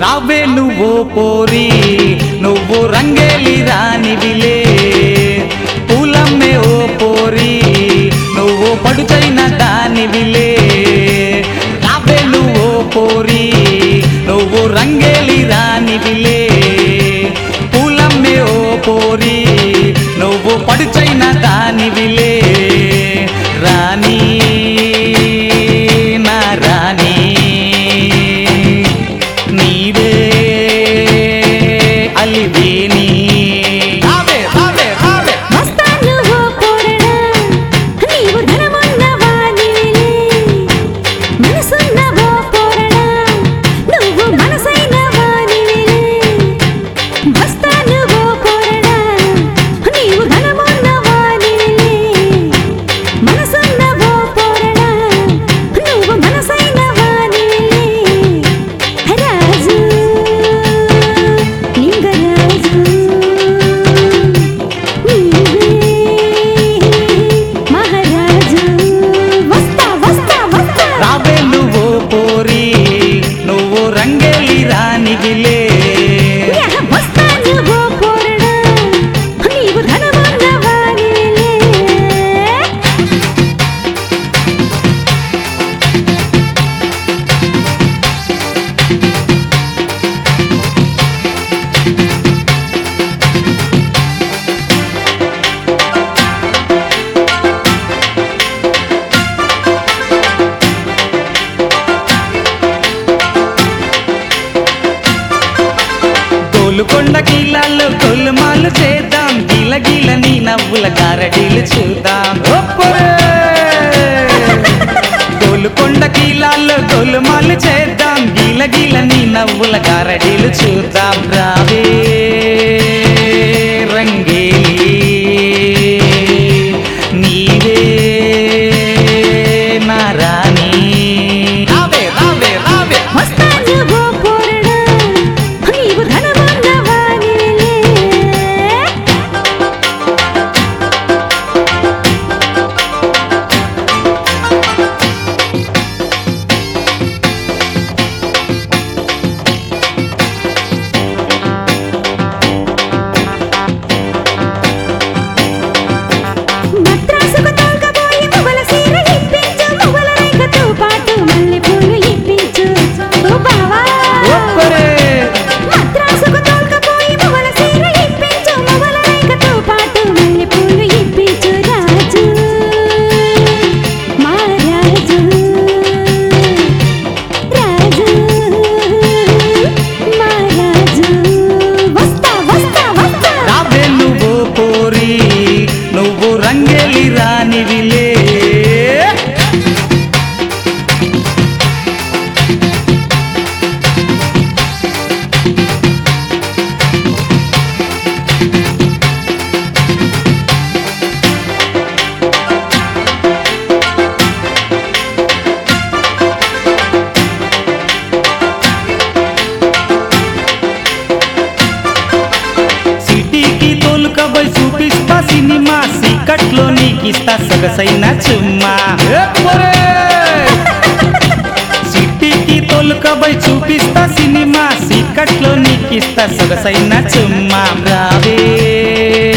రావే నువ్వు పోరి నువ్వు రంగేలి రానివిలే పూలమ్మే ఓ పోరి నువ్వు పడుచైన దానివిలే రావే నువ్వు పోరి నువ్వు రంగేలి రానివిలే పూలమ్మే ఓ పోరి నువ్వు పడుచైన దానివిలే రాణి నా రాణి నీవే అలివేని రావే రావే రావే వస్తాను ఓ పోరడా నీవు ధనమున్నవానివిలే మనసున్న ఓ పోరడా నువ్వు మనసైన వానివిలే వస్తాను ఓ పోరడా నీవు ధనమున్నవానివిలే మనసున్న ఓ పోరడా నువ్వు మనసైన వానివిలే రాజు లింగరాజు నీవే మహారాజు వస్తా వస్తా వస్తా రావే నువ్వు పోరి నువ్వు రంగేలి రానివిలే వస్తాను ఓ పోరడా నీవు ధనమున్నవానివిలే గోలుకొండ కిలాల్లో గొల్లుమాలు చేద్దాం గిల గిల నీ నవ్వుల గారడీలు చూద్దాం ఒప్పురే! గోలుకొండ కిలాల్లో గొల్లుమాలు చేద్దాం గిల గిల నీ నవ్వుల గారడీలు చూద్దాం రావే రంగేలి నీవే నా రాణి రావే రావే రావే వస్తాను ఓ పోరడా నీవు ధనమున్నవానివిలే మద్రాసుకు తోల్కపోయి మువ్వల సీర ఇప్పించు మువ్వల రేఖతో పాటు మల్లెపూలు ఇప్పించు ఓ బావా ఒప్పురే! మద్రాసుకు తోల్కపోయి మువ్వల సీర ఇప్పించు మువ్వల రేఖతో పాటు మల్లెపూలు ఇప్పించు రాజు మా రాజు రాజు మా రాజు వస్తా వస్తా వస్తా రావే నువ్వు పోరి నువ్వు రంగేలి రానివిలే సిటీకి తోలుకబోయి చూపిస్తా సినిమా సీకట్లో నీకిస్తా సొగసైన చుమ్మా ఒప్పురే! సిటీకి తోలుకబోయి చూపిస్తా సినిమా సీకట్లో నీకిస్తా సొగసైన చుమ్మా రావే